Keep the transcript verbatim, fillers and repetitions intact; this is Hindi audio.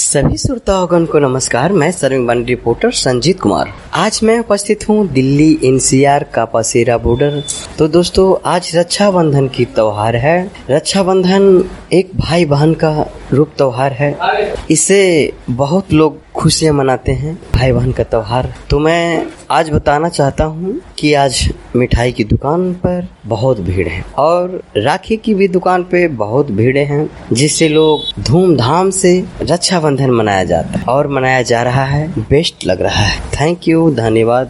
सभी श्रोतागण को नमस्कार। मैं सर्विंग रिपोर्टर संजीत कुमार। आज मैं उपस्थित हूँ दिल्ली एनसीआर कापासेरा बॉर्डर। तो दोस्तों, आज रक्षाबंधन की त्योहार है। रक्षाबंधन एक भाई बहन का रूप त्योहार है। इसे बहुत लोग खुशियाँ मनाते हैं, भाई बहन का त्योहार। तो मैं आज बताना चाहता हूँ कि आज मिठाई की दुकान पर बहुत भीड़ है और राखी की भी दुकान पे बहुत भीड़ है, जिससे लोग धूमधाम से रक्षाबंधन मनाया जाता है और मनाया जा रहा है। बेस्ट लग रहा है। थैंक यू, धन्यवाद।